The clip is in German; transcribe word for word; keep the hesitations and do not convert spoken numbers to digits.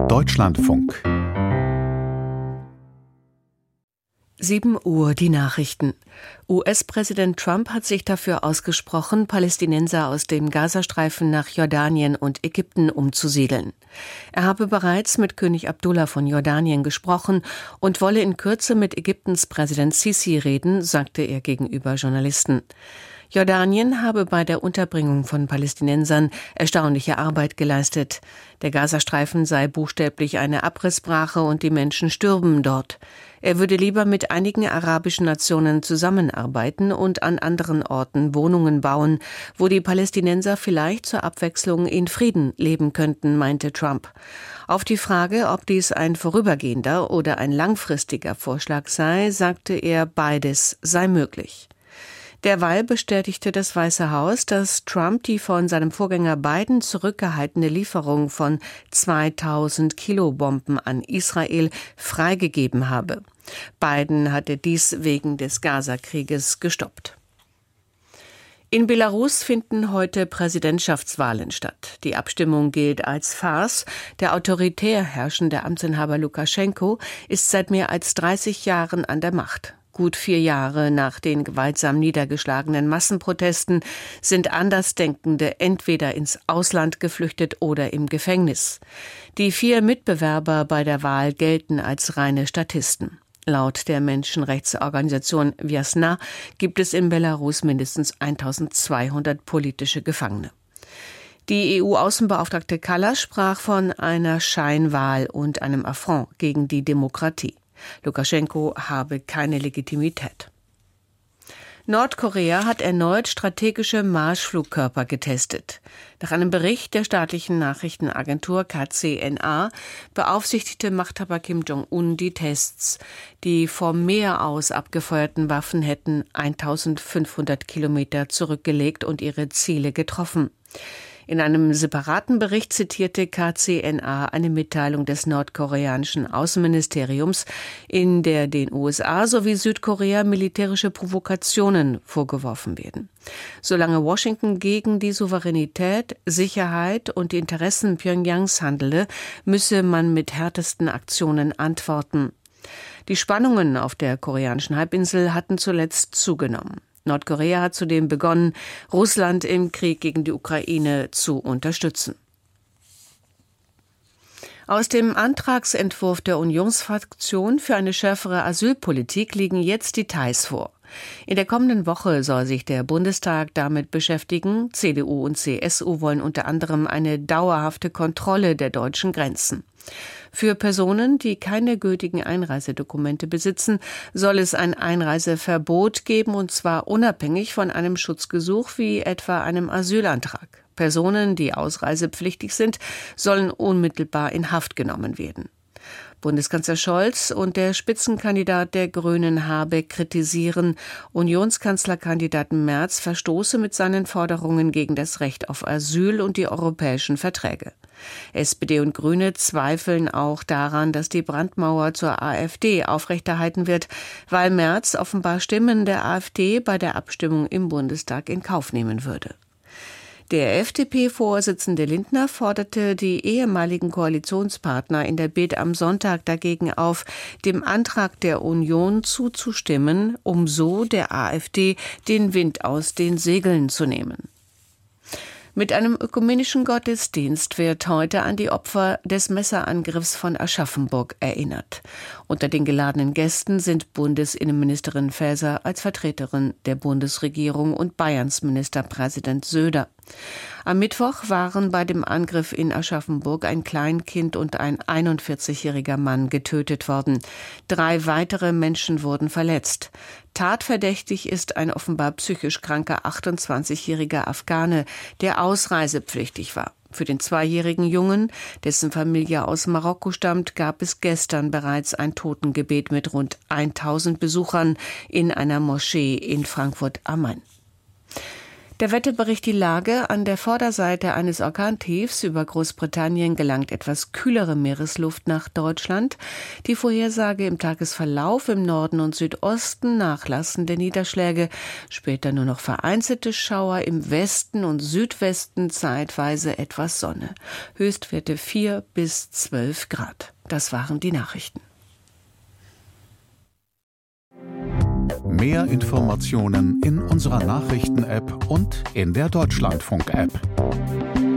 Deutschlandfunk. sieben Uhr die Nachrichten. U S-Präsident Trump hat sich dafür ausgesprochen, Palästinenser aus dem Gazastreifen nach Jordanien und Ägypten umzusiedeln. Er habe bereits mit König Abdullah von Jordanien gesprochen und wolle in Kürze mit Ägyptens Präsident Sisi reden, sagte er gegenüber Journalisten. Jordanien habe bei der Unterbringung von Palästinensern erstaunliche Arbeit geleistet. Der Gazastreifen sei buchstäblich eine Abrissbrache und die Menschen stürben dort. Er würde lieber mit einigen arabischen Nationen zusammenarbeiten und an anderen Orten Wohnungen bauen, wo die Palästinenser vielleicht zur Abwechslung in Frieden leben könnten, meinte Trump. Auf die Frage, ob dies ein vorübergehender oder ein langfristiger Vorschlag sei, sagte er, beides sei möglich. Derweil bestätigte das Weiße Haus, dass Trump die von seinem Vorgänger Biden zurückgehaltene Lieferung von zweitausend Kilobomben an Israel freigegeben habe. Biden hatte dies wegen des Gazakrieges gestoppt. In Belarus finden heute Präsidentschaftswahlen statt. Die Abstimmung gilt als Farce. Der autoritär herrschende Amtsinhaber Lukaschenko ist seit mehr als dreißig Jahren an der Macht. Gut vier Jahre nach den gewaltsam niedergeschlagenen Massenprotesten sind Andersdenkende entweder ins Ausland geflüchtet oder im Gefängnis. Die vier Mitbewerber bei der Wahl gelten als reine Statisten. Laut der Menschenrechtsorganisation Vjasna gibt es in Belarus mindestens eintausendzweihundert politische Gefangene. Die E U-Außenbeauftragte Kallas sprach von einer Scheinwahl und einem Affront gegen die Demokratie. Lukaschenko habe keine Legitimität. Nordkorea hat erneut strategische Marschflugkörper getestet. Nach einem Bericht der staatlichen Nachrichtenagentur K C N A beaufsichtigte Machthaber Kim Jong-un die Tests. Die vom Meer aus abgefeuerten Waffen hätten eintausendfünfhundert Kilometer zurückgelegt und ihre Ziele getroffen. In einem separaten Bericht zitierte K C N A eine Mitteilung des nordkoreanischen Außenministeriums, in der den U S A sowie Südkorea militärische Provokationen vorgeworfen werden. Solange Washington gegen die Souveränität, Sicherheit und die Interessen Pyongyangs handele, müsse man mit härtesten Aktionen antworten. Die Spannungen auf der koreanischen Halbinsel hatten zuletzt zugenommen. Nordkorea hat zudem begonnen, Russland im Krieg gegen die Ukraine zu unterstützen. Aus dem Antragsentwurf der Unionsfraktion für eine schärfere Asylpolitik liegen jetzt Details vor. In der kommenden Woche soll sich der Bundestag damit beschäftigen. C D U und C S U wollen unter anderem eine dauerhafte Kontrolle der deutschen Grenzen. Für Personen, die keine gültigen Einreisedokumente besitzen, soll es ein Einreiseverbot geben, und zwar unabhängig von einem Schutzgesuch wie etwa einem Asylantrag. Personen, die ausreisepflichtig sind, sollen unmittelbar in Haft genommen werden. Bundeskanzler Scholz und der Spitzenkandidat der Grünen Habeck kritisieren, Unionskanzlerkandidat Merz verstoße mit seinen Forderungen gegen das Recht auf Asyl und die europäischen Verträge. S P D und Grüne zweifeln auch daran, dass die Brandmauer zur AfD aufrechterhalten wird, weil Merz offenbar Stimmen der AfD bei der Abstimmung im Bundestag in Kauf nehmen würde. Der F D P-Vorsitzende Lindner forderte die ehemaligen Koalitionspartner in der Bild am Sonntag dagegen auf, dem Antrag der Union zuzustimmen, um so der AfD den Wind aus den Segeln zu nehmen. Mit einem ökumenischen Gottesdienst wird heute an die Opfer des Messerangriffs von Aschaffenburg erinnert. Unter den geladenen Gästen sind Bundesinnenministerin Faeser als Vertreterin der Bundesregierung und Bayerns Ministerpräsident Söder. Am Mittwoch waren bei dem Angriff in Aschaffenburg ein Kleinkind und ein einundvierzigjähriger Mann getötet worden. Drei weitere Menschen wurden verletzt. Tatverdächtig ist ein offenbar psychisch kranker achtundzwanzigjähriger Afghane, der ausreisepflichtig war. Für den zweijährigen Jungen, dessen Familie aus Marokko stammt, gab es gestern bereits ein Totengebet mit rund tausend Besuchern in einer Moschee in Frankfurt am Main. Der Wetterbericht die Lage: An der Vorderseite eines Orkantiefs über Großbritannien gelangt etwas kühlere Meeresluft nach Deutschland. Die Vorhersage: im Tagesverlauf im Norden und Südosten nachlassende Niederschläge, später nur noch vereinzelte Schauer, im Westen und Südwesten zeitweise etwas Sonne. Höchstwerte vier bis zwölf Grad. Das waren die Nachrichten. Mehr Informationen in unserer Nachrichten-App und in der Deutschlandfunk-App.